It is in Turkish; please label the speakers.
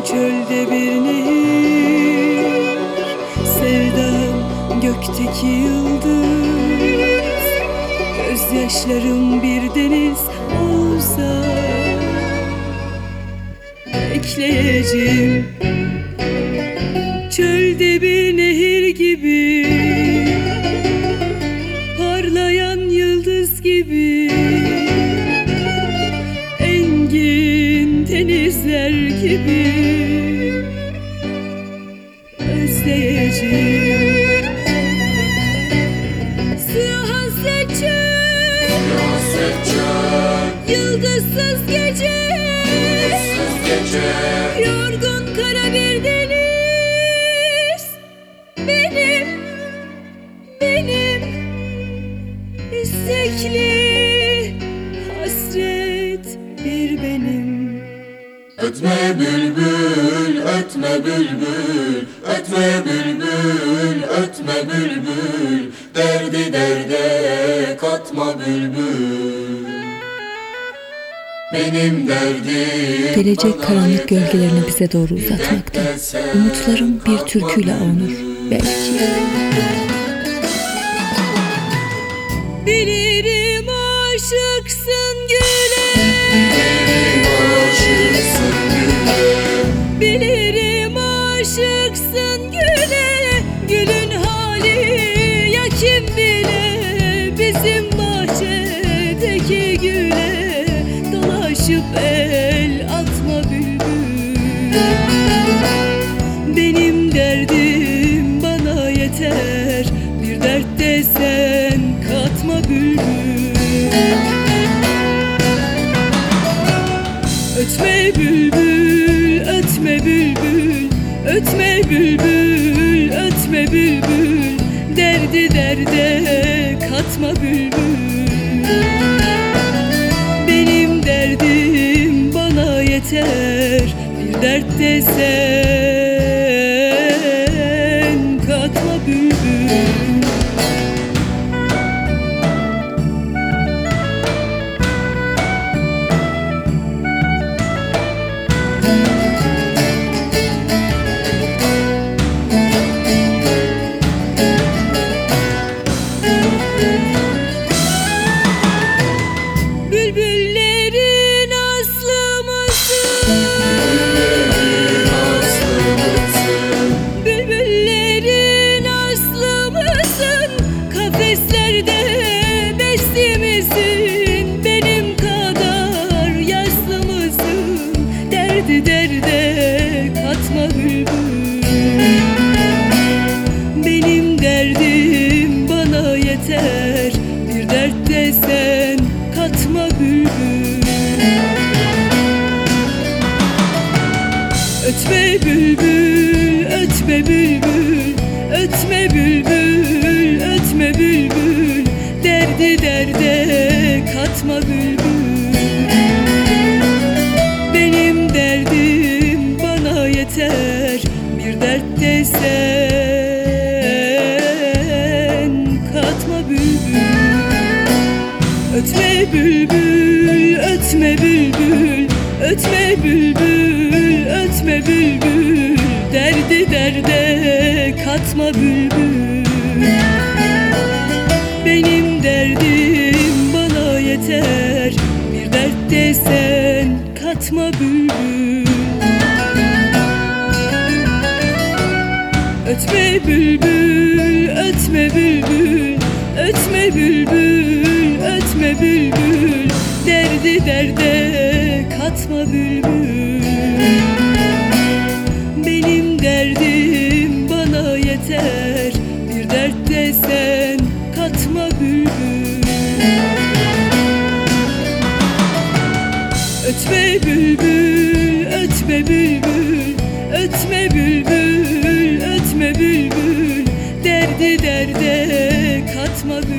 Speaker 1: çölde bir nehir, sevdam gökteki yıldız. Gözyaşlarım bir deniz olsa bekleyeceğim. Çölde bir nehir gibi, parlayan yıldız gibi, engin denizler gibi özleyeceğim. Siyah hasret çöl, yıldızsız gece, yorgun kara bir deniz. Benim istekli hasret bir benim.
Speaker 2: Ötme bülbül, ötme bülbül, ötme bülbül, ötme bülbül, derdi derde katma bülbül. Benim derdim
Speaker 3: Gelecek karanlık gölgelerini bize doğru uzatmakta. Umutlarım bir türküyle avunur belki.
Speaker 1: Bilirim aşıksın güle, bilirim aşıksın güle. Gülün hali ya kim bile, bizim bahçedeki güle dolaşıp el atma bülbül. Benim derdim bana yeter, bir dert desen katma bülbül. Ötme bülbül, ötme bülbül, ötme bülbül, ötme bülbül, derdi derde katma bülbül. Benim derdim bana yeter, bir dert desen katma bülbül. Bülbüllerin aslı mısın? Bülbüllerin aslı mısın? Kafeslerde besli misin? Benim kadar yaslı mısın? Derdi derde katma bülbül. Benim derdim bana yeter, bir dert desen katma bülbül. Ötme bülbül, ötme bülbül, ötme bülbül, ötme bülbül, derdi derde katma bülbül. Benim derdim bana yeter, bir dert desen katma bülbül. Ötme bülbül, ötme bülbül, ötme bülbül, ötme bülbül, derdi derde katma bülbül. Benim derdim bana yeter, bir dert desen katma bülbül. Ötme bülbül, ötme bülbül, ötme bülbül, ötme bülbül, derdi derde katma bülbül. Benim derdim bana yeter, bir dert desen katma bülbül. Ötme bülbül, ötme bülbül, ötme bülbül, ötme bülbül, derdi derde katma bülbül.